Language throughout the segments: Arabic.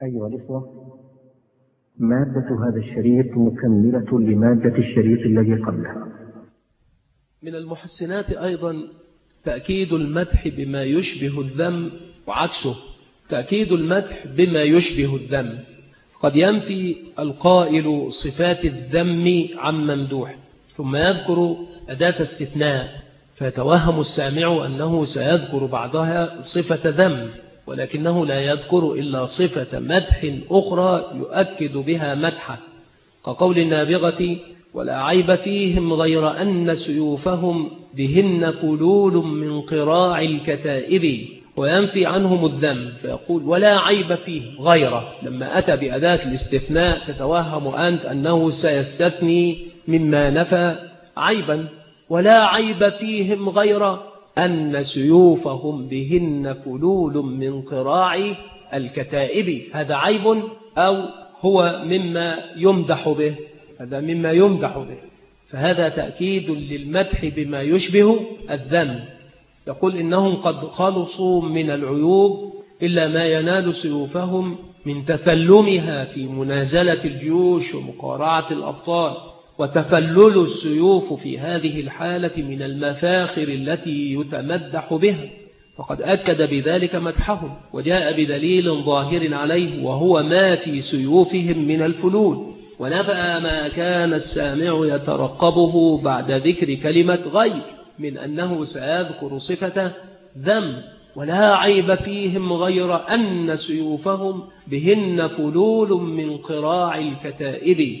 أيها الإخوة، مادة هذا الشريط مكملة لمادة الشريط الذي قبله. من المحسنات أيضا تأكيد المدح بما يشبه الذم، وعكسه تأكيد المدح بما يشبه الذم. قد ينفي القائل صفات الذم عن ممدوح ثم يذكر أداة استثناء، فيتوهم السامع أنه سيذكر بعدها صفة ذم، ولكنه لا يذكر إلا صفة مدح أخرى يؤكد بها مدحه، كقول النابغة: ولا عيب فيهم غير أن سيوفهم بهن فلول من قراع الكتائب. وينفي عنهم الذم فيقول ولا عيب فيه غيره. لما أتى بأداة الاستثناء تتوهم أنت أنه سيستثني مما نفى عيبا. ولا عيب فيهم غير أن سيوفهم بهن فلول من قراع الكتائب. هذا عيب أو هو مما يمدح به؟ هذا مما يمدح به، فهذا تأكيد للمدح بما يشبه الذم. يقول إنهم قد خلصوا من العيوب إلا ما ينال سيوفهم من تثلمها في منازلة الجيوش ومقارعة الأبطال. وتفلل السيوف في هذه الحالة من المفاخر التي يتمدح بها، فقد أكد بذلك مدحهم وجاء بدليل ظاهر عليه، وهو ما في سيوفهم من الفلول، ونفى ما كان السامع يترقبه بعد ذكر كلمة غير من أنه سيذكر صفة ذم. ولا عيب فيهم غير أن سيوفهم بهن فلول من قراع الكتائب.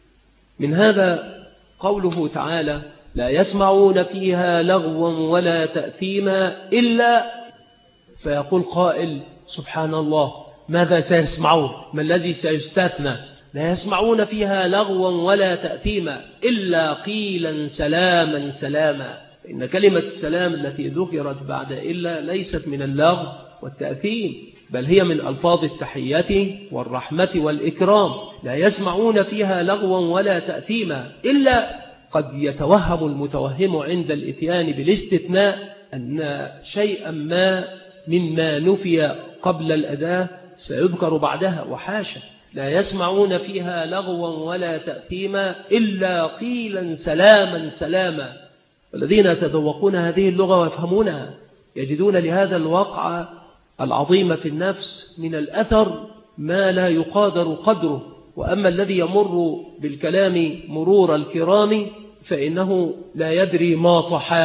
من هذا قوله تعالى: لا يسمعون فيها لغوا ولا تأثيما إلا. فيقول قائل: سبحان الله، ماذا سيسمعون؟ ما الذي سيستثنى؟ لا يسمعون فيها لغوا ولا تأثيما إلا قيلا سلاما سلاما. إن كلمة السلام التي ذكرت بعد إلا ليست من اللغو والتأثيم، بل هي من ألفاظ التحية والرحمة والإكرام. لا يسمعون فيها لغوا ولا تأثيما إلا. قد يتوهم المتوهم عند الإتيان بالاستثناء أن شيئا ما مما نفي قبل الأداة سيذكر بعدها، وحاشا، لا يسمعون فيها لغوا ولا تأثيما إلا قيلا سلاما سلاما. والذين يتذوقون هذه اللغة ويفهمونها يجدون لهذا الوقع العظيم في النفس من الأثر ما لا يقادر قدره. وأما الذي يمر بالكلام مرور الكرام فإنه لا يدري ما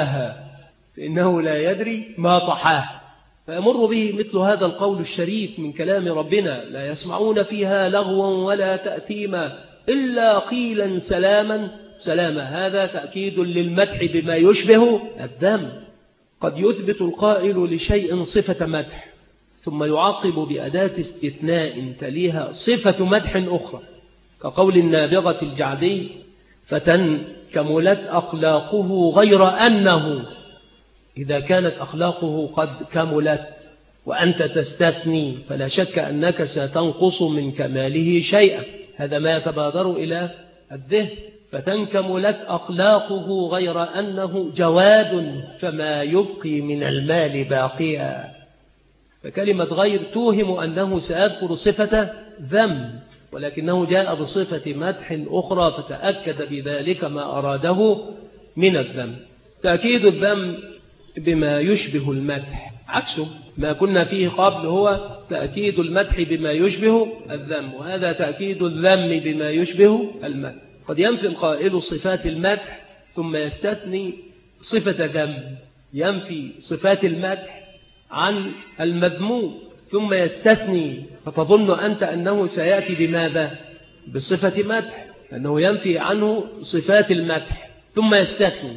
طحاها، فيمر به مثل هذا القول الشريف من كلام ربنا: لا يسمعون فيها لغوا ولا تأثيما إلا قيلا سلاما سلاما. هذا تأكيد للمدح بما يشبه الذم. قد يثبت القائل لشيء صفة مدح ثم يعقب بأداة استثناء تليها صفة مدح أخرى، كقول النابغة الجعدي: فتى كملت أخلاقه غير أنه. إذا كانت أخلاقه قد كملت وأنت تستثني فلا شك أنك ستنقص من كماله شيئا. هذا ما يتبادر إلى الذهن. فتى كملت أخلاقه غير أنه جواد فما يبقي من المال باقيا. فكلمة غير توهم أنه سيذكر صفة ذم، ولكنه جاء بصفة مدح أخرى فتأكد بذلك ما أراده من الذم. تأكيد الذم بما يشبه المدح، عكسه ما كنا فيه قبل هو تأكيد المدح بما يشبه الذم، وهذا تأكيد الذم بما يشبه المدح. قد ينفي القائل صفات المدح ثم يستثني صفة ذم، ينفي صفات المدح عن المذموم ثم يستثني، فتظن أنت أنه سيأتي بماذا؟ بصفة مدح، أنه ينفي عنه صفات المدح ثم يستثني،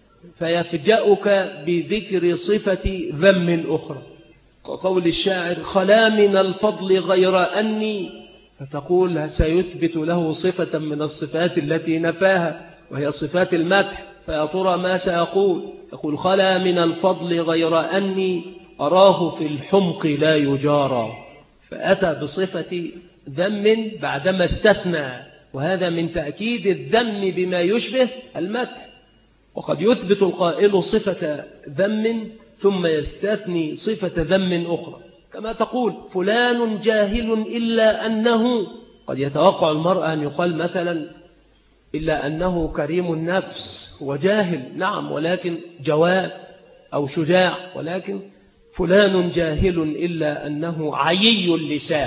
فيفجأك بذكر صفة ذم أخرى، كقول الشاعر: خلا من الفضل غير أني. فتقول سيثبت له صفة من الصفات التي نفاها وهي صفات المدح، فيا ترى ما سيقول؟ يقول: خلا من الفضل غير أني أراه في الحمق لا يجارى. فأتى بصفة ذم بعدما استثنى، وهذا من تأكيد الذم بما يشبه المدح. وقد يثبت القائل صفة ذم ثم يستثني صفة ذم أخرى، كما تقول فلان جاهل إلا أنه، قد يتوقع المرء أن يقال مثلا إلا أنه كريم النفس وجاهل، نعم، ولكن جواد أو شجاع، ولكن فلان جاهل إلا أنه عيي اللسان.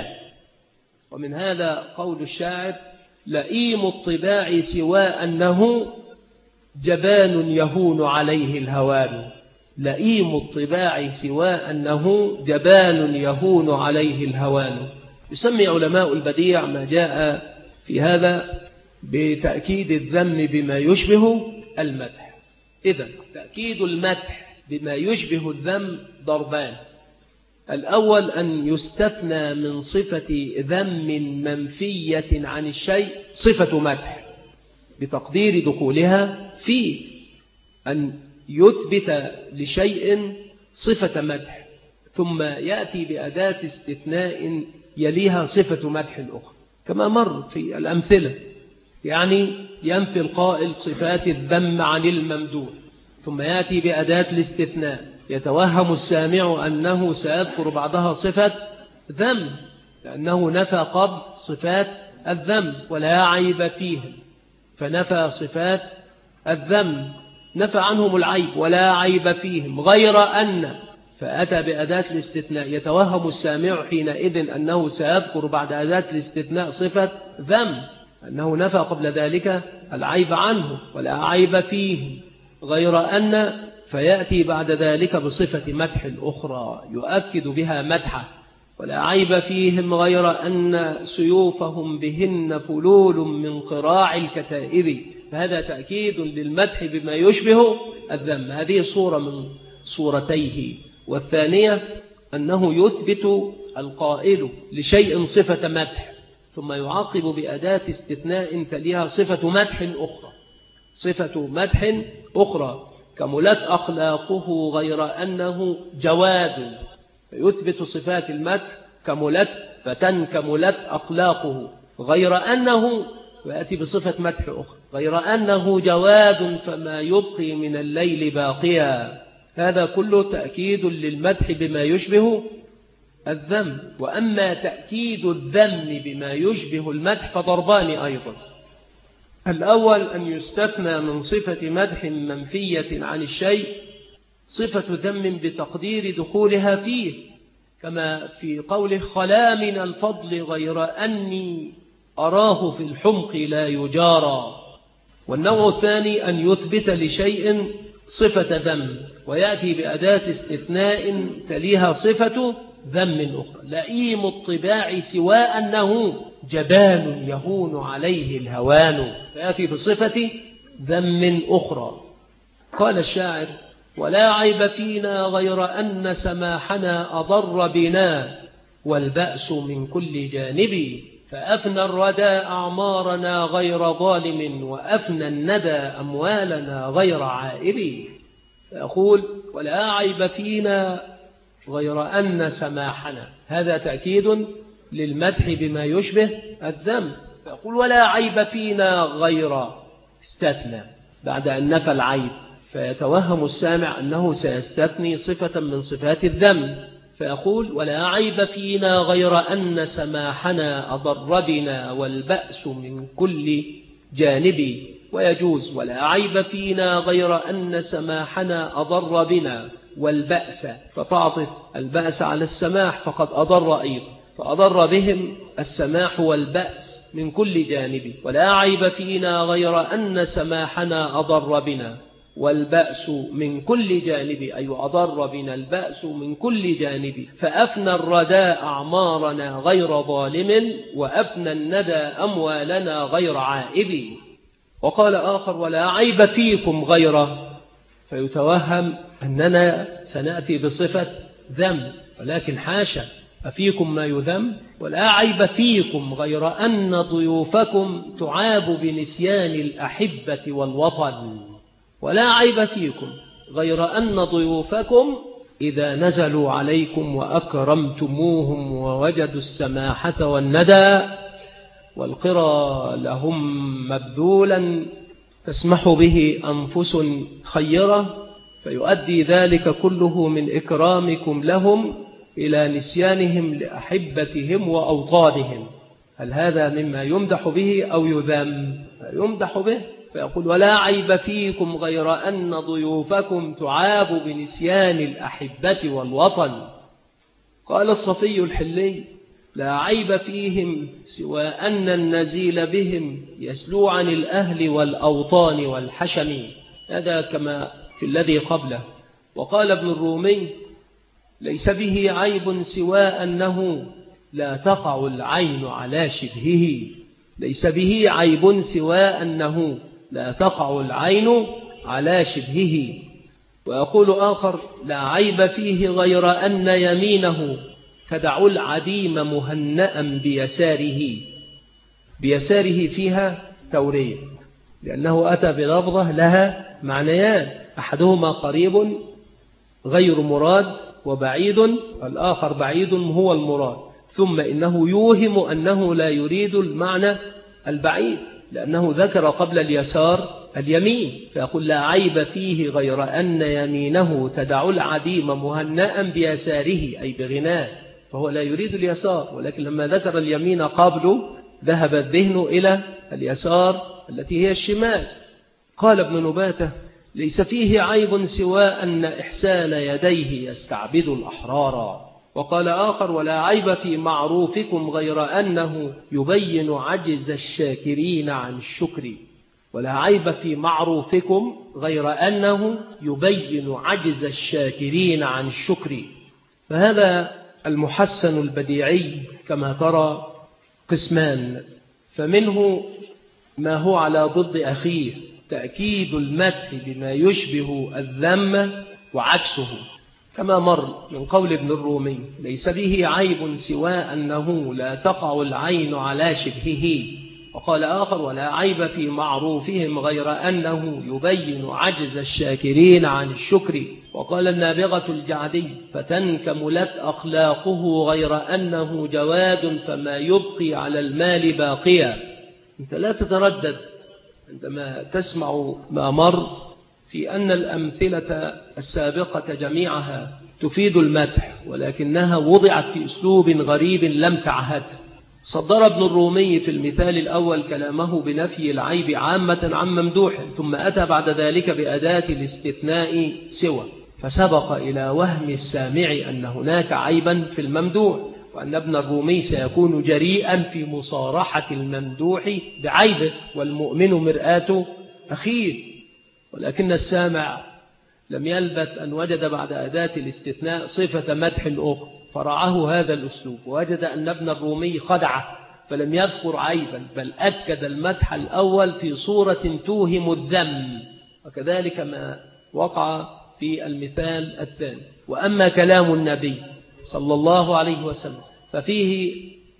ومن هذا قول الشاعر: لئيم الطباع سوى أنه جبان يهون عليه الهوان. لئيم الطباع سوى أنه جبان يهون عليه الهوان. يسمي علماء البديع ما جاء في هذا بتأكيد الذم بما يشبه المدح. إذن تأكيد المدح بما يشبه الذم ضربان: الأول أن يستثنى من صفة ذم منفية عن الشيء صفة مدح بتقدير دخولها فيه، أن يثبت لشيء صفة مدح ثم يأتي بأداة استثناء يليها صفة مدح أخرى، كما مر في الأمثلة. يعني ينفي القائل صفات الذم عن الممدوح ثم يأتي بأداة الاستثناء، يتوهم السامع أنه سيذكر بعدها صفة ذم لأنه نفى قبل صفات الذم ولا عيب فيهم، فنفى صفات الذم، نفى عنهم العيب ولا عيب فيهم، غير أن، فأتى بأداة الاستثناء، يتوهم السامع حينئذ أنه سيذكر بعد أداة الاستثناء صفة ذم، أنه نفى قبل ذلك العيب عنه ولا عيب فيهم، غير أن، فيأتي بعد ذلك بصفة مدح أخرى يؤكد بها مدحه: ولا عيب فيهم غير أن سيوفهم بهن فلول من قراع الكتائب. فهذا تأكيد للمدح بما يشبه الذم. هذه صورة من صورتيه. والثانية أنه يثبت القائل لشيء صفة مدح ثم يعاقب بأداة استثناء تليها صفة مدح أخرى، صفة مدح أخرى: كملت أخلاقه غير أنه جواد. فيثبت صفات المدح: كملت فتن كملت أخلاقه، غير أنه، ويأتي بصفة مدح أخرى، غير أنه جواد فما يبقي من الليل باقيا. هذا كله تأكيد للمدح بما يشبه الذم. وأما تأكيد الذم بما يشبه المدح فضربان أيضا: الأول أن يستثنى من صفة مدح منفية عن الشيء صفة ذم بتقدير دخولها فيه، كما في قوله: خلا من الفضل غير أني أراه في الحمق لا يجارى. والنوع الثاني أن يثبت لشيء صفة ذم ويأتي بأداة استثناء تليها صفة ذم أخرى: لئيم الطباع سوى أنه جبان يهون عليه الهوان. فيأتي بصفة ذم أخرى. قال الشاعر: ولا عيب فينا غير أن سماحنا أضر بنا والبأس من كل جانب، فأفنى الردى أعمارنا غير ظالم وأفنى الندى أموالنا غير عائب. فأقول: ولا عيب فينا غير أن سماحنا، هذا تأكيد للمدح بما يشبه الذم. فأقول: ولا عيب فينا غير، استثنى بعد أن نفى العيب، فيتوهم السامع أنه سيستثني صفة من صفات الذم، فيقول: ولا عيب فينا غير أن سماحنا أضر بنا والبأس من كل جانب. ويجوز: ولا عيب فينا غير أن سماحنا أضر بنا والبأس، فتعطف البأس على السماح فقد أضر أيضا، فأضر بهم السماح والبأس من كل جانب. ولا عيب فينا غير أن سماحنا أضر بنا والبأس من كل جانب، أي أضر بنا البأس من كل جانب. فأفنى الرداء أعمارنا غير ظالم وأفنى الندى أموالنا غير عائب. وقال آخر: ولا عيب فيكم غيره، فيتوهم أننا سنأتي بصفة ذم، ولكن حاشا، أفيكم ما يذم؟ ولا عيب فيكم غير أن ضيوفكم تعاب بنسيان الأحبة والوطن. ولا عيب فيكم غير أن ضيوفكم إذا نزلوا عليكم وأكرمتموهم ووجدوا السماحة والندى والقرى لهم مبذولا تسمح به أنفس خيرة، فيؤدي ذلك كله من إكرامكم لهم إلى نسيانهم لأحبتهم وأوطانهم. هل هذا مما يمدح به أو يذم؟ يمدح به، فيقول ولا عيب فيكم غير أن ضيوفكم تعاب بنسيان الأحبة والوطن. قال الصفي الحلي لا عيب فيهم سوى أن النزيل بهم يسلو عن الأهل والأوطان والحشم. هذا كما في الذي قبله. وقال ابن الرومي ليس به عيب سوى أنه لا تقع العين على شبهه. ليس به عيب سوى أنه لا تقع العين على شبهه. ويقول آخر لا عيب فيه غير أن يمينه تدع العديم مهنأ بيساره. بيساره فيها تورية، لأنه أتى بلفظة لها معنيان، أحدهما قريب غير مراد وبعيد، الآخر بعيد هو المراد. ثم إنه يوهم أنه لا يريد المعنى البعيد، لأنه ذكر قبل اليسار اليمين، فيقول لا عيب فيه غير أن يمينه تدع العديم مهنأ بيساره أي بغناه، فهو لا يريد اليسار، ولكن لما ذكر اليمين قبله ذهب الذهن إلى اليسار التي هي الشمال. قال ابن نباتة ليس فيه عيب سوى أن إحسان يديه يستعبد الأحرار. وقال آخر ولا عيب في معروفكم غير أنه يبين عجز الشاكرين عن الشكر. ولا عيب في معروفكم غير أنه يبين عجز الشاكرين عن الشكر. فهذا المحسن البديعي كما ترى قسمان، فمنه ما هو على ضد أخيه، تأكيد المدح بما يشبه الذم وعكسه، كما مر من قول ابن الرومي ليس به عيب سوى أنه لا تقع العين على شبهه. وقال آخر ولا عيب في معروفهم غير أنه يبين عجز الشاكرين عن الشكر. وقال النابغة الجعدي فتنكملت أخلاقه غير أنه جواد فما يبقي على المال باقيا. أنت لا تتردد عندما تسمع ما مر في أن الأمثلة السابقة جميعها تفيد المدح، ولكنها وضعت في أسلوب غريب لم تعهد. صدر ابن الرومي في المثال الأول كلامه بنفي العيب عامة عن ممدوح، ثم أتى بعد ذلك بأداة الاستثناء سوى، فسبق إلى وهم السامع أن هناك عيبا في الممدوح، وأن ابن الرومي سيكون جريئا في مصارحة الممدوح بعيبه، والمؤمن مرآة أخيه. ولكن السامع لم يلبث أن وجد بعد أداة الاستثناء صفة مدح أخرى، فرعاه هذا الأسلوب، ووجد أن ابن الرومي خدعه فلم يذكر عيبا، بل أكد المدح الأول في صورة توهم الذم، وكذلك ما وقع في المثال الثاني. وأما كلام النبي صلى الله عليه وسلم ففيه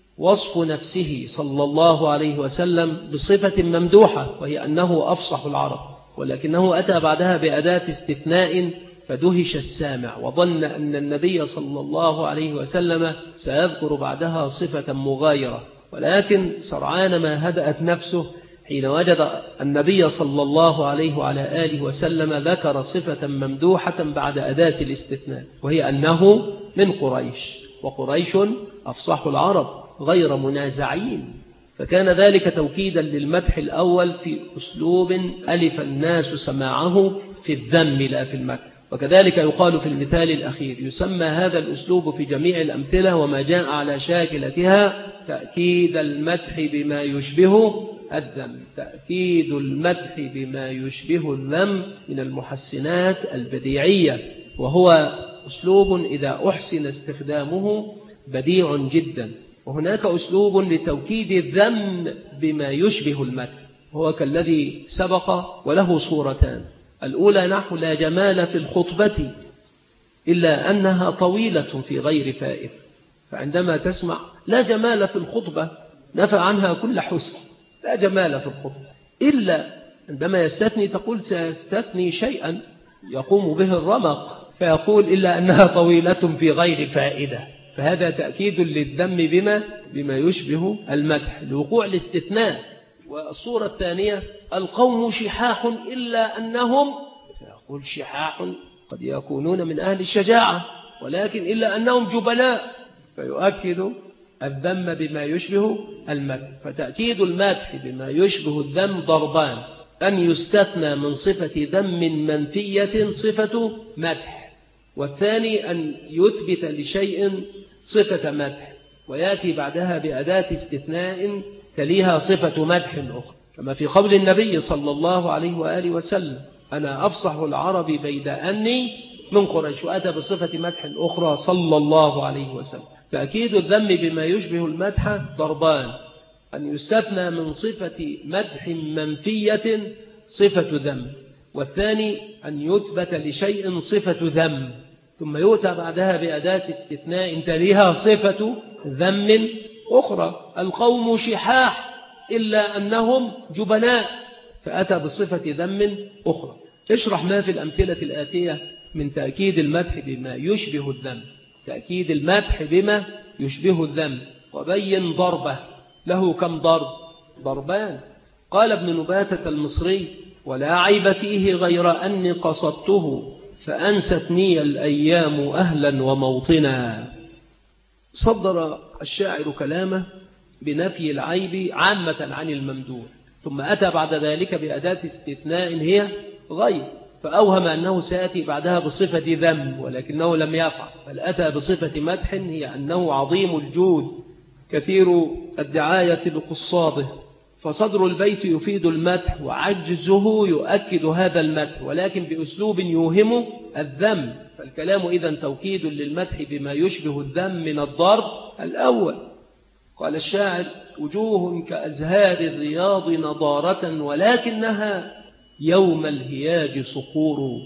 وصف نفسه صلى الله عليه وسلم بصفة ممدوحة، وهي أنه أفصح العرب، ولكنه أتى بعدها بأداة استثناء فدهش السامع وظن أن النبي صلى الله عليه وسلم سيذكر بعدها صفة مغايرة، ولكن سرعان ما هدأت نفسه حين وجد النبي صلى الله عليه وعلى آله وسلم ذكر صفة ممدوحة بعد أداة الاستثناء، وهي أنه من قريش، وقريش أفصح العرب غير منازعين. فكان ذلك توكيدا للمدح الأول في أسلوب ألف الناس سماعه في الذم لا في المدح. وكذلك يقال في المثال الأخير يسمى هذا الأسلوب في جميع الأمثلة وما جاء على شاكلتها تأكيد المدح بما يشبه الذم. تأكيد المدح بما يشبه الذم من المحسنات البديعية، وهو أسلوب إذا أحسن استخدامه بديع جدا. وهناك أسلوب لتوكيد الذم بما يشبه المدح، هو كالذي سبق وله صورتان. الأولى نحو لا جمال في الخطبة إلا أنها طويلة في غير فائدة، فعندما تسمع لا جمال في الخطبة نفى عنها كل حسن، لا جمال في الخطبة، إلا عندما يستثني تقول سيستثني شيئا يقوم به الرمق، فيقول إلا أنها طويلة في غير فائدة، فهذا تأكيد للذم بما يشبه المدح لوقوع الاستثناء. والصورة الثانية القوم شحاح إلا أنهم، فيقول شحاح قد يكونون من أهل الشجاعة، ولكن إلا أنهم جبناء، فيؤكد الذم بما يشبه المدح. فتأكيد المدح بما يشبه الذم ضربان: أن يستثنى من صفة ذم منفية صفة مدح، والثاني أن يثبت لشيء صفة مدح ويأتي بعدها بأداة استثناء تليها صفة مدح أخرى، كما في قول النبي صلى الله عليه وآله وسلم: أنا أفصح العرب بيد أني من قريش، وأتى بصفة مدح أخرى صلى الله عليه وسلم. تأكيد الذم بما يشبه المدح ضربان: أن يستثنى من صفة مدح منفية صفة ذم، والثاني أن يثبت لشيء صفة ذم ثم يؤتى بعدها بأداة استثناء تليها صفة ذم أخرى. القوم شحاح إلا أنهم جبناء، فأتى بصفة ذم أخرى. اشرح ما في الأمثلة الآتية من تأكيد المدح بما يشبه الذم. تأكيد المدح بما يشبه الذم، وبين ضربه. له كم ضرب؟ ضربان. قال ابن نباتة المصري: ولا عيب فيه غير أني قصدته فأنستني الأيام أهلا وموطنا. صدر الشاعر كلامه بنفي العيب عامة عن الممدوح، ثم أتى بعد ذلك بأداة استثناء هي غير، فأوهم أنه سيأتي بعدها بصفة ذم، ولكنه لم يفعل، بل أتى بصفة مدح هي أنه عظيم الجود كثير الدعاية لقصاده. فصدر البيت يفيد المدح وعجزه يؤكد هذا المدح، ولكن بأسلوب يوهم الذم. فالكلام إذن توكيد للمدح بما يشبه الذم من الضرب الأول. قال الشاعر: وجوه كأزهار الرياض نضارة ولكنها يوم الهياج صقور.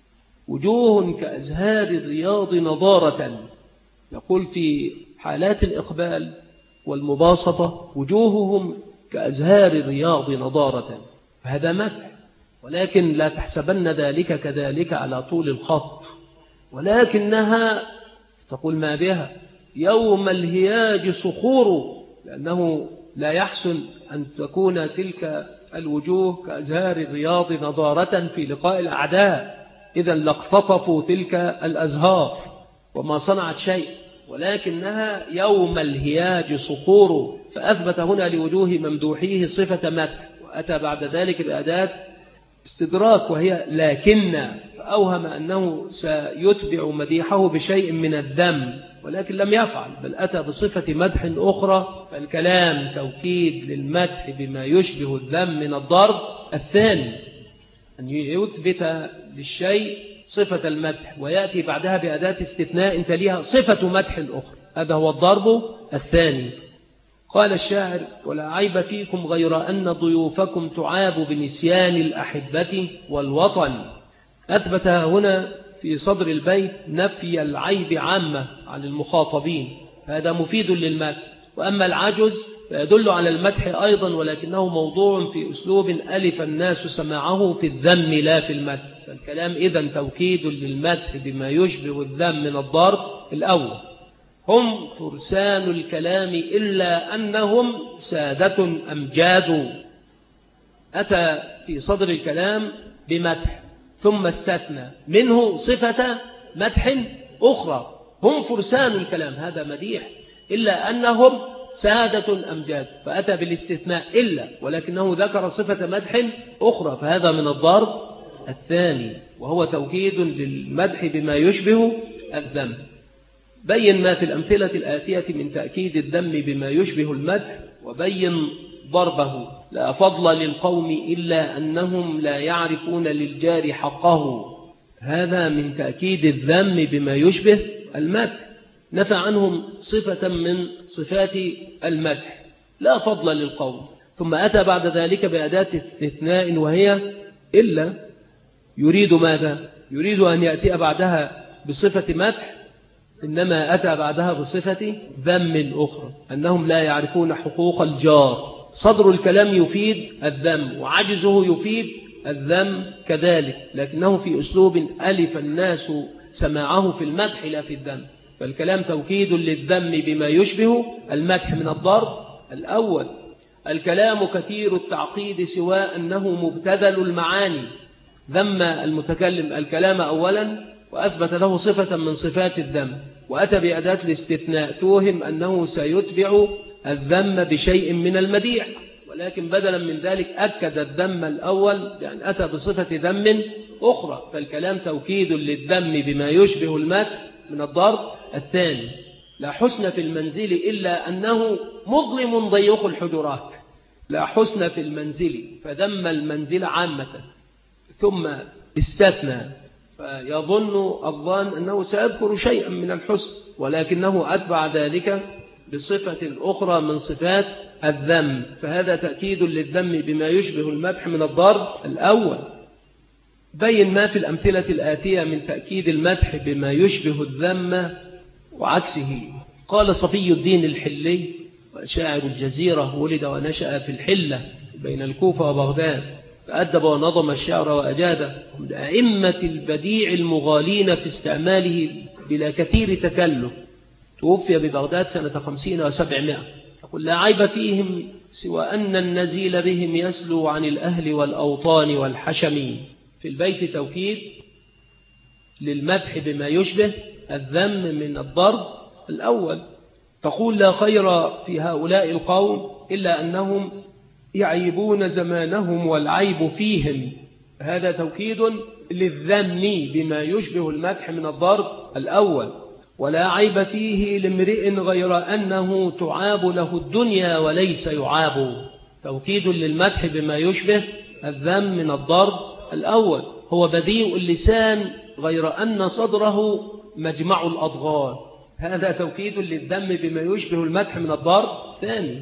وجوه كأزهار الرياض نضارة، يقول في حالات الإقبال والمباسطة: وجوههم كأزهار الرياض نضارة، فهذا مدح، ولكن لا تحسبن ذلك كذلك على طول الخط، ولكنها تقول ما بها يوم الهياج صخور، لأنه لا يحسن أن تكون تلك الوجوه كأزهار الرياض نضارة في لقاء الأعداء، إذا لاقتطفوا تلك الأزهار وما صنعت شيء، ولكنها يوم الهياج صخور، فأثبت هنا لوجوه ممدوحيه صفة مدح، وأتى بعد ذلك بأداة استدراك وهي لكن، فأوهم أنه سيتبع مديحه بشيء من الذم، ولكن لم يفعل، بل أتى بصفة مدح أخرى. فالكلام توكيد للمدح بما يشبه الذم من الضرب الثاني، أن يثبت للشيء صفة المدح ويأتي بعدها بأداة استثناء تليها صفة مدح أخرى، هذا هو الضرب الثاني. قال الشاعر: ولا عيب فيكم غير أن ضيوفكم تعاب بنسيان الأحبة والوطن. أثبت هنا في صدر البيت نفي العيب عامة عن المخاطبين، هذا مفيد للمدح. وأما العجز فيدل على المدح أيضا، ولكنه موضوع في أسلوب ألف الناس سماعه في الذم لا في المدح. فالكلام إذن توكيد للمدح بما يشبه الذم من الضرب الأول: هم فرسان الكلام إلا أنهم سادة أمجاد. أتى في صدر الكلام بمدح ثم استثنى منه صفة مدح أخرى: هم فرسان الكلام، هذا مديح، إلا أنهم سادة أمجاد، فأتى بالاستثناء إلا، ولكنه ذكر صفة مدح أخرى، فهذا من الضرب الثاني، وهو توكيد للمدح بما يشبه الذم. بين ما في الأمثلة الآتية من تأكيد الذم بما يشبه المدح، وبين ضربه: لا فضل للقوم إلا أنهم لا يعرفون للجار حقه. هذا من تأكيد الذم بما يشبه المدح، نفى عنهم صفة من صفات المدح: لا فضل للقوم، ثم أتى بعد ذلك بأداة استثناء وهي إلا. يريد ماذا؟ يريد أن يأتي بعدها بصفة مدح، إنما أتى بعدها بصفة ذم أخرى: أنهم لا يعرفون حقوق الجار. صدر الكلام يفيد الذم، وعجزه يفيد الذم كذلك، لكنه في أسلوب ألف الناس سماعه في المدح لا في الذم. فالكلام توكيد للذم بما يشبه المدح من الضرب الأول. الكلام كثير التعقيد سواء أنه مبتذل المعاني. ذم المتكلم الكلام أولا وأثبت له صفة من صفات الذم، وأتى بأداة الاستثناء توهم أنه سيتبع الذم بشيء من المديح، ولكن بدلا من ذلك أكد الذم الأول بأن أتى بصفة ذم أخرى، فالكلام توكيد للذم بما يشبه المدح من الضرب الثاني. لا حسن في المنزل إلا أنه مظلم ضيق الحجرات. لا حسن في المنزل، فذم المنزل عامة ثم استثنى، فيظن الظان أنه سيذكر شيئا من الحسن، ولكنه أتبع ذلك بصفة أخرى من صفات الذم، فهذا تأكيد للذم بما يشبه المدح من الضرب الأول. بين ما في الأمثلة الآتية من تأكيد المدح بما يشبه الذم وعكسه. قال صفي الدين الحلي وشاعر الجزيرة، ولد ونشأ في الحلة بين الكوفة وبغداد، فأدب ونظم الشعر وأجاده، من أئمة البديع المغالين في استعماله بلا كثير تكلف. توفي ببغداد سنة 50 و700. يقول: لا عيب فيهم سوى أن النزيل بهم يسلو عن الأهل والأوطان والحشم. في البيت توكيد للمدح بما يشبه الذم من الضرب الأول. تقول: لا خير في هؤلاء القوم إلا أنهم يعيبون زمانهم والعيب فيهم. هذا توكيد للذم بما يشبه المدح من الضرب الأول. ولا عيب فيه لامرئ غير أنه تعاب له الدنيا وليس يعاب. توكيد للمدح بما يشبه الذم من الضرب الأول. هو بديء اللسان غير أن صدره مجمع الأضغان. هذا توكيد للذم بما يشبه المدح من الضرب الثاني.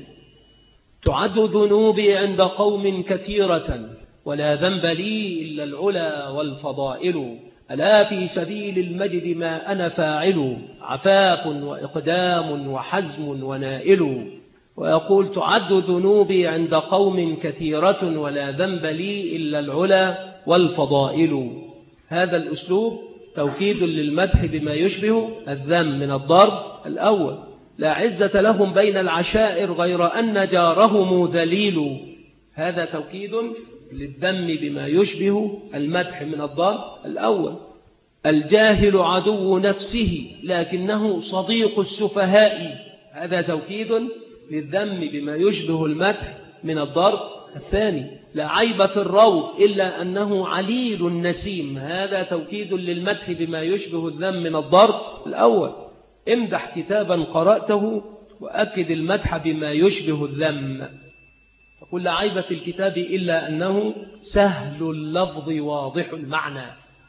تعد ذنوبي عند قوم كثيرة ولا ذنب لي إلا العلا والفضائل. ألا في سبيل المجد ما أنا فاعل، عفاف وإقدام وحزم ونائل. ويقول: تعد ذنوبي عند قوم كثيرة ولا ذنب لي إلا العلا والفضائل. هذا الأسلوب توكيد للمدح بما يشبه الذم من الضرب الأول. لا عزة لهم بين العشائر غير أن جارهم ذليل. هذا توكيد للذم بما يشبه المدح من الضرب الأول. الجاهل عدو نفسه لكنه صديق السفهاء. هذا توكيد للذم بما يشبه المدح من الضرب الثاني. لا عيب في الروض إلا أنه عليل النسيم. هذا توكيد للمدح بما يشبه الذم من الضرب الأول. امدح كتابا قرأته وأكد المدح بما يشبه الذم. فقل: لا عيب في الكتاب إلا أنه سهل اللفظ واضح المعنى.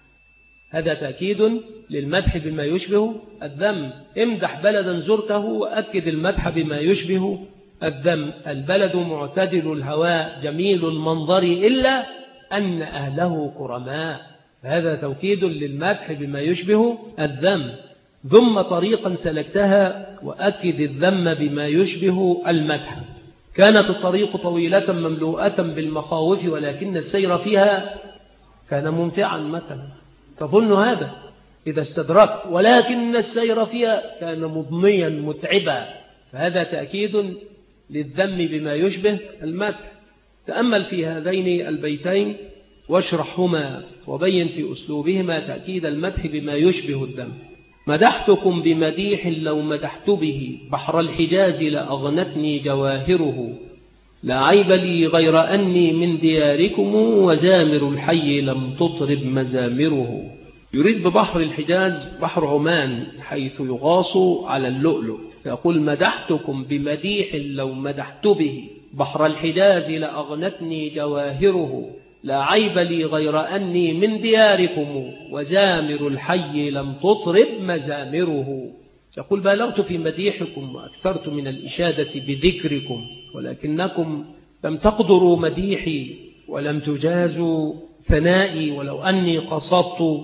هذا تأكيد للمدح بما يشبه الذم. امدح بلدا زرته وأكد المدح بما يشبه الذم. البلد معتدل الهواء جميل المنظر إلا أن أهله كرماء. هذا توكيد للمدح بما يشبه الذم. ثم طريقا سلكتها وأكد الذم بما يشبه المدح. كانت الطريق طويلة مملوءة بالمخاوف ولكن السير فيها كان ممتعا مثلا. تظن هذا إذا استدركت، ولكن السير فيها كان مضنيا متعبا. فهذا تأكيد للذم بما يشبه المدح. تأمل في هذين البيتين واشرحهما وبين في أسلوبهما تأكيد المدح بما يشبه الذم. مدحتكم بمديح لو مدحت به بحر الحجاز لأغنتني جواهره. لا عيب لي غير أني من دياركم وزامر الحي لم تطرب مزامره. يريد ببحر الحجاز بحر عمان حيث يغاص على اللؤلؤ. يقول: مدحتكم بمديح لو مدحت به بحر الحجاز لأغنتني جواهره. لا عيب لي غير أني من دياركم وزامر الحي لم تطرب مزامره. يقول: بالغت في مديحكم وأكثرت من الإشادة بذكركم، ولكنكم لم تقدروا مديحي ولم تجازوا ثنائي. ولو أني قصدت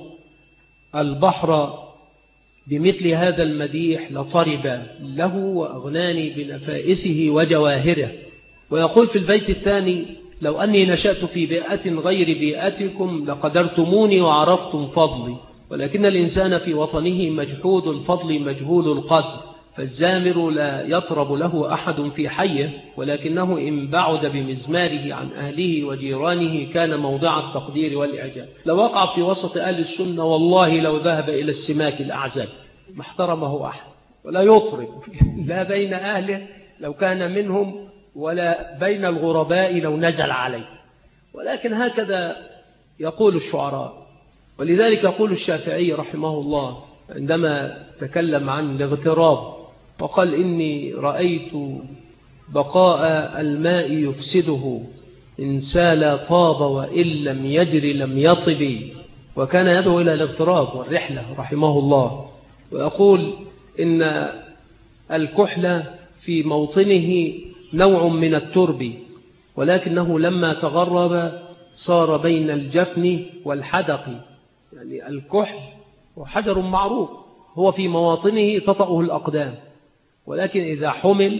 البحر بمثل هذا المديح لطرب له وأغناني بنفائسه وجواهره. ويقول في البيت الثاني: لو أني نشأت في بيئة غير بيئتكم لقدرتموني وعرفتم فضلي، ولكن الإنسان في وطنه مجحود الفضل مجهول القدر. فالزامر لا يطرب له أحد في حيه، ولكنه إن بعد بمزماره عن أهله وجيرانه كان موضع التقدير والإعجاب. لو وقع في وسط أهل السنة والله لو ذهب إلى السماك الأعزاب ما احترمه أحد، ولا يطرب لا بين أهله لو كان منهم ولا بين الغرباء لو نزل عليه. ولكن هكذا يقول الشعراء. ولذلك يقول الشافعي رحمه الله عندما تكلم عن الاغتراب وقال إني رأيت بقاء الماء يفسده إن سال طاب وإن لم يجري لم يطب، وكان يدعو إلى الاغتراب والرحلة رحمه الله. ويقول إن الكحل في موطنه نوع من الترب، ولكنه لما تغرب صار بين الجفن والحدق. يعني الكحل وحجر معروف هو في مواطنه تطأه الأقدام، ولكن إذا حمل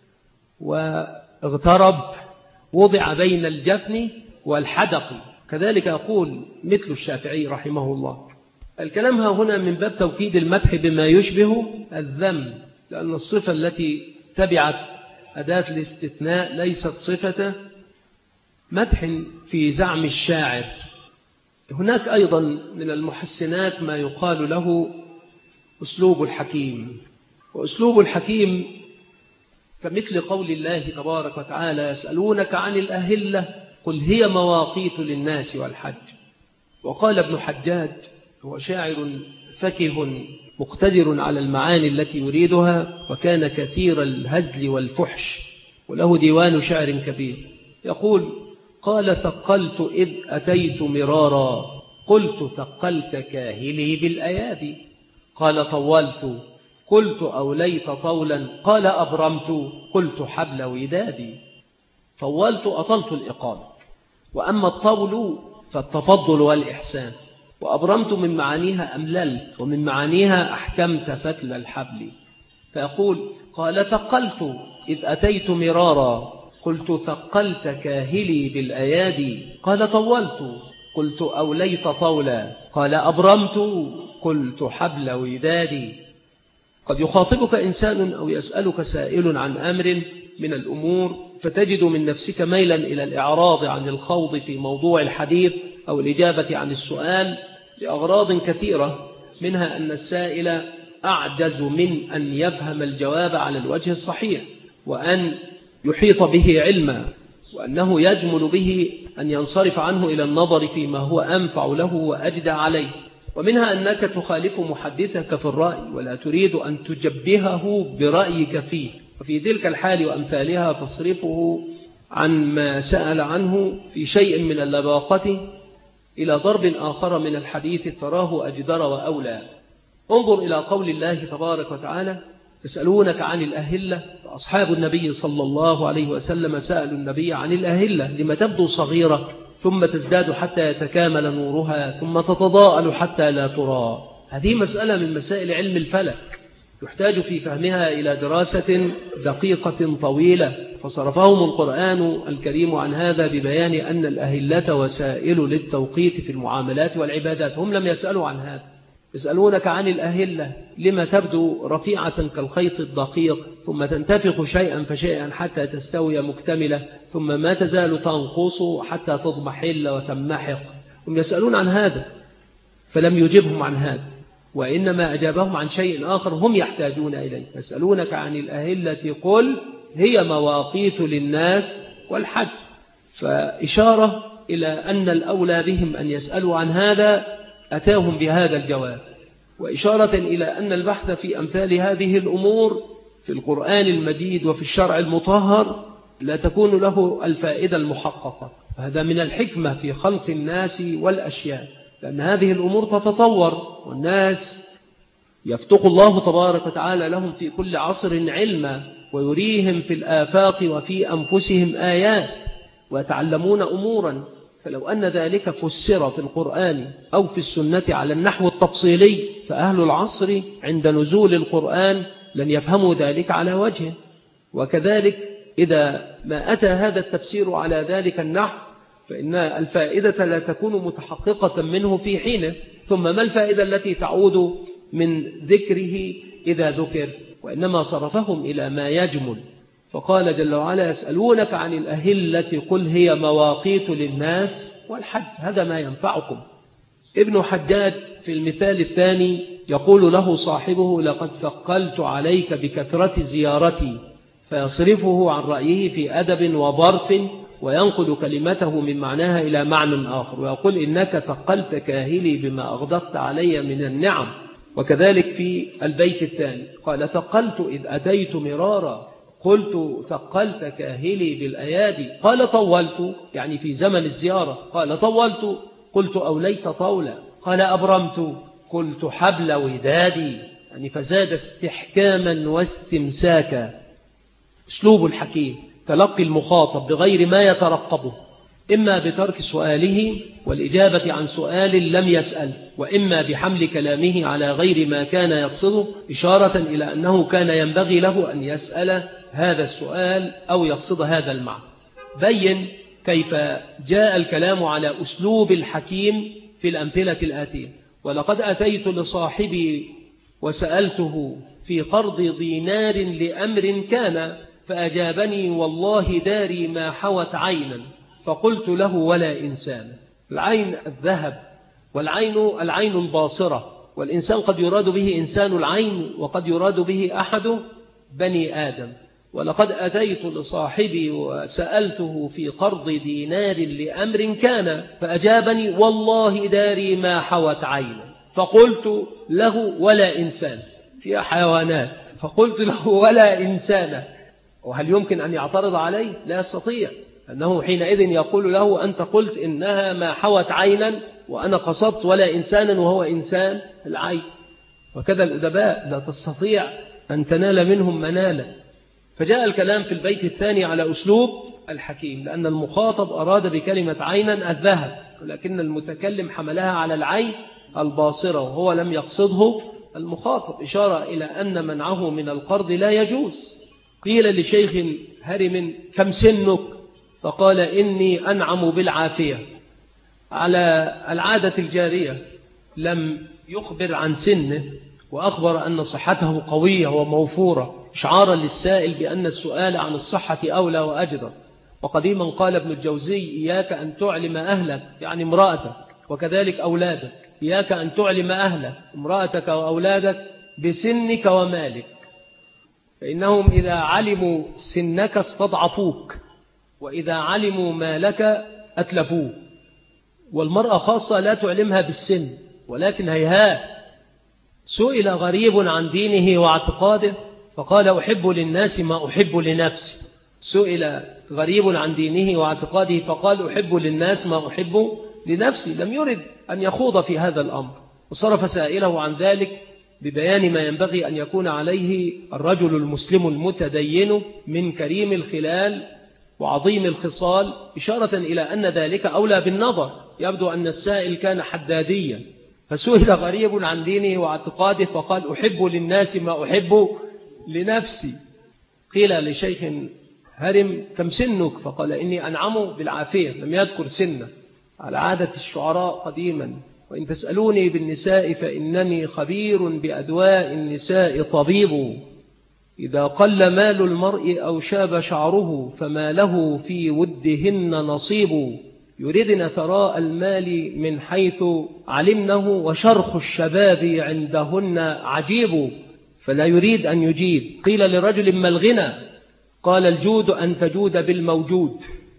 واغترب وضع بين الجفن والحدق. كذلك يقول مثل الشافعي رحمه الله. الكلام هنا من باب توكيد المدح بما يشبه الذم، لأن الصفة التي تبعت أداة الاستثناء ليست صفة مدح في زعم الشاعر. هناك أيضا من المحسنات ما يقال له أسلوب الحكيم. وأسلوب الحكيم كمثل قول الله تبارك وتعالى يسألونك عن الأهلة قل هي مواقيت للناس والحج. وقال ابن حجاج هو شاعر فكه مقتدر على المعاني التي يريدها، وكان كثير الهزل والفحش، وله ديوان شعر كبير. يقول قال ثقلت إذ أتيت مرارا قلت ثقلت كاهلي بالأيادي، قال طولت قلت أوليت طولا، قال أبرمت قلت حبل ودادي. طولت أطلت الإقامة، وأما الطول فالتفضل والإحسان، وأبرمت من معانيها أمللت، ومن معانيها أحكمت فتل الحبل. فيقول قال ثقلت إذ أتيت مرارا قلت ثقلت كاهلي بالأيادي، قال طولت قلت أوليت طولا، قال أبرمت قلت حبل ودادي. قد يخاطبك إنسان أو يسألك سائل عن أمر من الأمور، فتجد من نفسك ميلا إلى الإعراض عن الخوض في موضوع الحديث أو الإجابة عن السؤال لأغراض كثيرة، منها أن السائل أعجز من أن يفهم الجواب على الوجه الصحيح، وأن يحيط به علما، وأنه يجمل به أن ينصرف عنه إلى النظر فيما هو أنفع له وأجدى عليه. ومنها أنك تخالف محدثك في الرأي ولا تريد أن تجبهه برأيك فيه، وفي تلك الحال وأمثالها فاصرفه عن ما سأل عنه في شيء من اللباقة إلى ضرب آخر من الحديث تراه أجدر وأولى. انظر إلى قول الله تبارك وتعالى تسألونك عن الأهلة، فأصحاب النبي صلى الله عليه وسلم سألوا النبي عن الأهلة لما تبدو صغيرة ثم تزداد حتى يتكامل نورها ثم تتضاءل حتى لا ترى. هذه مسألة من مسائل علم الفلك يحتاج في فهمها إلى دراسة دقيقة طويلة، فصرفهم القرآن الكريم عن هذا ببيان أن الأهلة وسائل للتوقيت في المعاملات والعبادات. هم لم يسألوا عن هذا. يسألونك عن الأهلة لما تبدو رفيعة كالخيط الدقيق ثم تنتفخ شيئا فشيئا حتى تستوي مكتملة، ثم ما تزال تنقص حتى تضمحل وتمحق. هم يسألون عن هذا فلم يجبهم عن هذا، وإنما أجابهم عن شيء آخر هم يحتاجون إليه. يسألونك عن الأهلة قل هي مواقيت للناس والحج. فإشارة إلى أن الأولى بهم أن يسألوا عن هذا أتاهم بهذا الجواب، وإشارة إلى أن البحث في أمثال هذه الأمور في القرآن المجيد وفي الشرع المطهر لا تكون له الفائدة المحققة. هذا من الحكمة في خلق الناس والأشياء، لأن هذه الأمور تتطور، والناس يفتق الله تبارك وتعالى لهم في كل عصر علما، ويريهم في الآفاق وفي أنفسهم آيات، ويتعلمون أمورا. فلو أن ذلك فسر في القرآن أو في السنة على النحو التفصيلي، فأهل العصر عند نزول القرآن لن يفهموا ذلك على وجه. وكذلك إذا ما أتى هذا التفسير على ذلك النحو فإن الفائدة لا تكون متحققة منه في حينه. ثم ما الفائدة التي تعود من ذكره إذا ذكر، وإنما صرفهم إلى ما يجمل. فقال جل وعلا: يسألونك عن الأهلة قل هي مواقيت للناس والحج، هذا ما ينفعكم. ابن حجاج في المثال الثاني يقول له صاحبه: لقد ثقلت عليك بكثرة زيارتي، فيصرفه عن رأيه في أدب وظرف، وينقل كلمته من معناها إلى معنى آخر، ويقول: إنك ثقلت كاهلي بما أغدقت علي من النعم. وكذلك في البيت الثاني قال: ثقلت إذ أتيت مرارا، قلت ثقلت كاهلي بالأيادي. قال: طولت، يعني في زمن الزيارة. قال: طولت، قلت أوليت طولا. قال: أبرمت، قلت حبل ودادي، يعني فزاد استحكاما واستمساكا. أسلوب الحكيم تلقي المخاطب بغير ما يترقبه، إما بترك سؤاله والإجابة عن سؤال لم يسأل، وإما بحمل كلامه على غير ما كان يقصده، إشارة إلى أنه كان ينبغي له أن يسأل هذا السؤال أو يقصد هذا المعنى. بين كيف جاء الكلام على أسلوب الحكيم في الأمثلة الآتية: ولقد أتيت لصاحبي وسألته في قرض دينار لأمر كان، فأجابني والله داري ما حوت عينا، فقلت له ولا إنسان. العين الذهب، والعين العين الباصرة، والإنسان قد يراد به إنسان العين، وقد يراد به أحد بني آدم. ولقد أتيت لصاحبي وسألته في قرض دينار لأمر كان، فأجابني والله داري ما حوت عينا، فقلت له ولا إنسان. فيها حيوانات، فقلت له ولا إنسان. وهل يمكن أن يعترض عليه؟ لا يستطيع، أنه حينئذ يقول له: أنت قلت إنها ما حوت عينا، وأنا قصدت ولا إنسانا وهو إنسان العين. وكذا الأدباء لا تستطيع أن تنال منهم منالا. فجاء الكلام في البيت الثاني على أسلوب الحكيم، لأن المخاطب أراد بكلمة عينا الذهب، ولكن المتكلم حملها على العين الباصرة، وهو لم يقصده المخاطب، إشارة إلى أن منعه من القرض لا يجوز. قيل لشيخ هرم: كم سنك؟ فقال: إني أنعم بالعافية. على العادة الجارية لم يخبر عن سنه، وأخبر أن صحته قوية وموفورة، إشعارا للسائل بأن السؤال عن الصحة أولى وأجدر. وقديما قال ابن الجوزي: إياك أن تعلم أهلك، يعني امرأتك، وكذلك أولادك، إياك أن تعلم أهلك امرأتك وأولادك بسنك ومالك، فإنهم إذا علموا سنك استضعفوك، وإذا علموا مالك أتلفوه. والمرأة خاصة لا تعلمها بالسن، ولكن هيهات. سئل غريب عن دينه واعتقاده فقال: أحب للناس ما أحب لنفسي. سئل غريب عن دينه واعتقاده فقال: أحب للناس ما أحب لنفسي. لم يرد أن يخوض في هذا الأمر، وصرف سائله عن ذلك ببيان ما ينبغي أن يكون عليه الرجل المسلم المتدين من كريم الخلال وعظيم الخصال، إشارة إلى أن ذلك أولى بالنظر. يبدو أن السائل كان حداديا، فسئل غريب عن دينه واعتقاده فقال: أحب للناس ما أحب لنفسي. قيل لشيخ هرم: كم سنك؟ فقال: إني أنعم بالعافية. لم يذكر سنه، على عادة الشعراء قديما: وإن تسألوني بالنساء فإنني خبير بأدواء النساء طبيب، إذا قل مال المرء أو شاب شعره فما له في ودهن نصيب، يردن ثراء المال من حيث علمنه وشرخ الشباب عندهن عجيب، فلا يريد أن يجيب. قيل لرجل: ما الغنى؟ قال: الجود أن تجود بالموجود.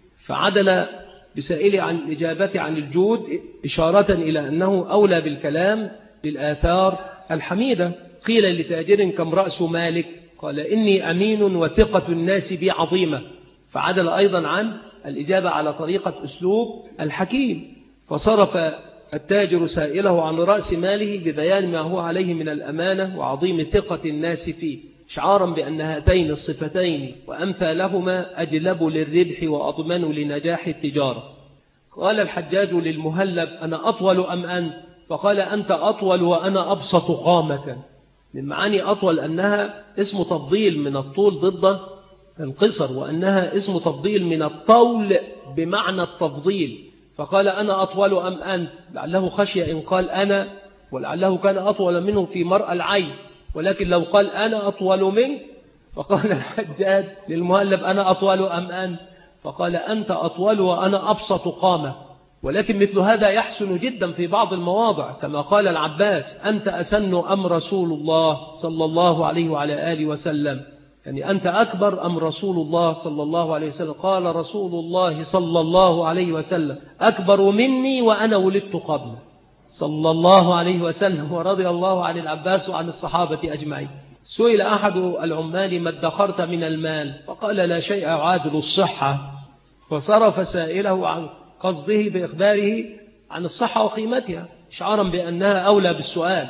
فعدل بسائل عن الإجابة عن الجود، إشارة إلى أنه أولى بالكلام للآثار الحميدة. قيل لتاجر: كم رأس مالك؟ قال: إني أمين وثقة الناس بي عظيمة. فعدل أيضا عن الإجابة على طريقة أسلوب الحكيم، فصرف التاجر سائله عن رأس ماله ببيان ما هو عليه من الأمانة وعظيم ثقة الناس فيه، إشعارا بأن هاتين الصفتين وأمثالهما أجلب للربح وأضمن لنجاح التجارة. قال الحجاج للمهلب: أنا أطول أم أنت؟ فقال: أنت أطول وأنا أبسط قامة. من معاني أطول أنها اسم تفضيل من الطول ضد القصر، وأنها اسم تفضيل من الطول بمعنى التفضيل. فقال: أنا أطول أم أنت؟ لعله خشي إن قال أنا، ولعله كان أطول منه في مرأى العين، ولكن لو قال أنا أطول منك، فقال الحجاج للمهلب أنا أطول أم أنت؟ فقال أنت أطول وأنا أبسط قامة. ولكن مثل هذا يحسن جدا في بعض المواضع، كما قال العباس أنت أسن أم رسول الله صلى الله عليه وعلى آله وسلم، يعني أنت أكبر أم رسول الله صلى الله عليه وسلم؟ قال رسول الله صلى الله عليه وسلم أكبر مني وأنا ولدت قبله صلى الله عليه وسلم. ورضي الله عن العباس وعن الصحابة أجمعين. سئل أحد العمال ما ادخرت من المال؟ فقال لا شيء يعادل الصحة، فصرف سائله عن قصده بإخباره عن الصحة وقيمتها إشعارا بأنها أولى بالسؤال.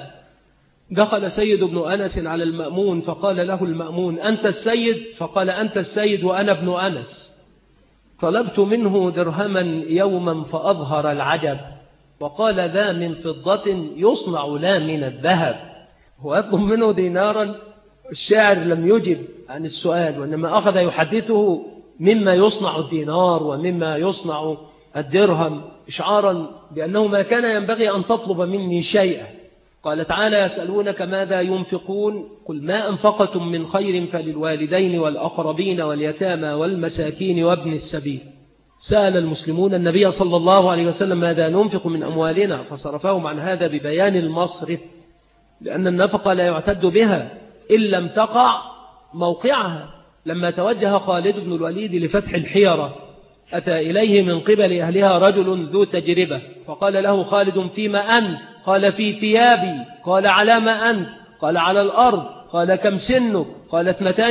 دخل سيد بن أنس على المأمون فقال له المأمون أنت السيد؟ فقال أنت السيد وأنا ابن أنس. طلبت منه درهما يوما فأظهر العجب، وقال ذا من فضة يصنع لا من الذهب. هو يطلب منه دينارا، الشاعر لم يجب عن السؤال، وإنما أخذ يحدثه مما يصنع الدينار ومما يصنع الدرهم، إشعارا بأنه ما كان ينبغي أن تطلب مني شيئا. قال تعالى يسألونك ماذا ينفقون قل ما أنفقتم من خير فللوالدين والأقربين واليتامى والمساكين وابن السبيل. سأل المسلمون النبي صلى الله عليه وسلم ماذا ننفق من أموالنا، فصرفهم عن هذا ببيان المصرف، لأن النفقة لا يعتد بها إن لم تقع موقعها. لما توجه خالد بن الوليد لفتح الحيرة أتى إليه من قبل أهلها رجل ذو تجربة، فقال له خالد فيما أنت؟ قال في ثيابي. قال على ما أنت؟ قال على الأرض. قال كم سنك؟ قال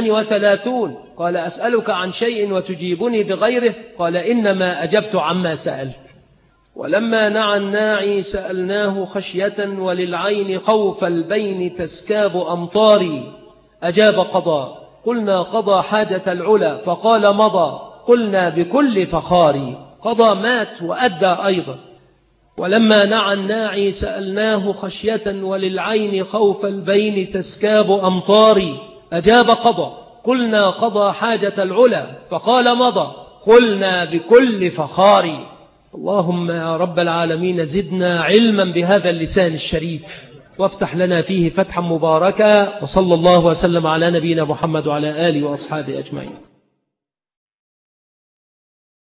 32. قال أسألك عن شيء وتجيبني بغيره؟ قال إنما أجبت عما سألت. ولما نعى الناعي سألناه خشية وللعين خوف البين تسكاب أمطاري. أجاب قضى، قلنا قضى حاجة العلا، فقال مضى، قلنا بكل فخاري. قضى مات وأدى أيضا. ولما نعى الناعي سألناه خشية وللعين خوف البين تسكاب أمطاري. أجاب قضى، قلنا قضى حاجة العلا، فقال مضى، قلنا بكل فخاري. اللهم يا رب العالمين زدنا علما بهذا اللسان الشريف، وافتح لنا فيه فتحا مباركا. وصلى الله وسلم على نبينا محمد وعلى آله وأصحابه أجمعين.